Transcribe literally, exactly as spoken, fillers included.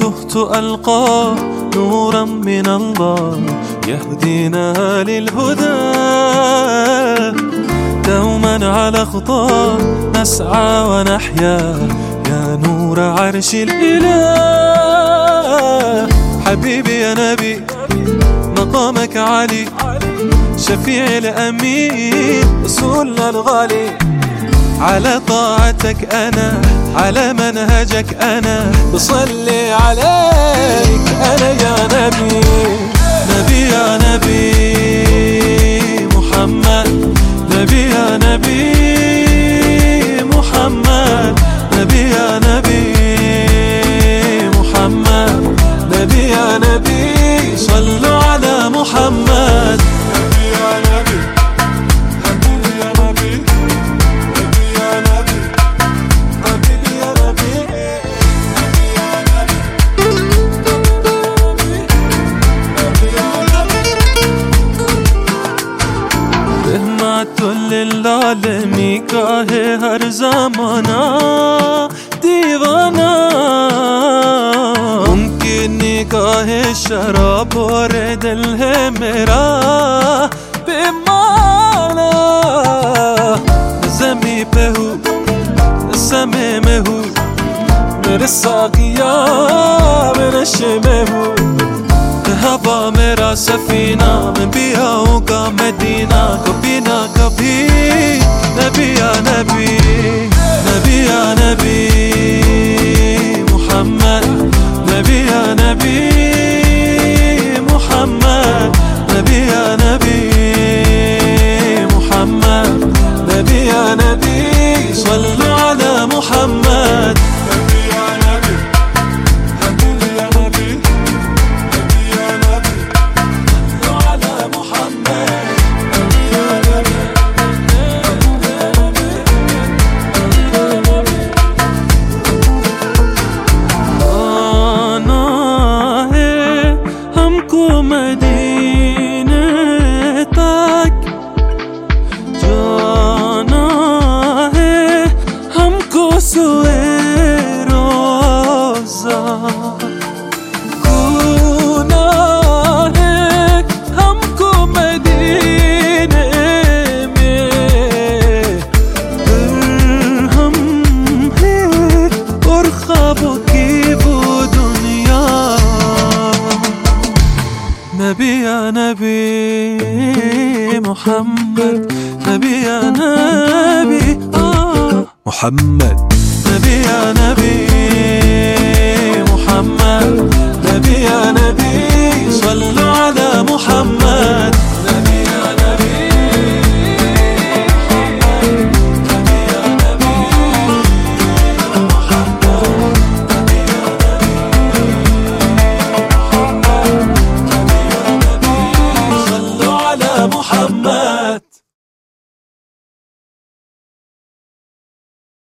تهت ألقى نورا من الله يهدينا للهدى. دوما على خطاه نسعى ونحيا يا نور عرش الإله. حبيبي يا نبي مقامك عالي، شفيع الأمين رسولنا الغالي. على طاعتك أنا على منهجك أنا بصلي عليك أنا يا نبي. نبي يا نبي محمد، نبي يا نبي محمد، نبي يا نبي محمد، نبي يا نبي صلوا على محمد. نبي يا نبي حبيبي يا نبي، نبي يا نبي حبيبي يا نبي، نبي يا نبي نبي يا نبي. رحمت للعالمین کا ہے ہر زمانہ دیوانہ، ممکن نگاہ شراب اور دل ہے میرا بیمانہ. زمین پہ ہوں سمے میں ہوں میرے ساقیا میں نشے میں ہوں. ہوا میرا سفینہ میں بھی آؤں گا مدینہ کبھی نہ کبھی. نبی یا نبی نبی یا نبی محمد، نبی یا نبی محمد، نبی یا نبی محمد، نبی یا نبی صلوا على محمد. نبی یا نبی حبیبی یا نبی، نبی یا نبی صلوا على محمد. نبی یا نبی آنا ہے ہم کو مدینے تک، جانا ہے ہم کو سوئے روزہ، گونا ہے ہم کو مدینے میں درہم ہے اور خوابوں کی وہ دنیا. نبی یا نبی محمد، نبی یا نبی آه محمد، نبی یا نبی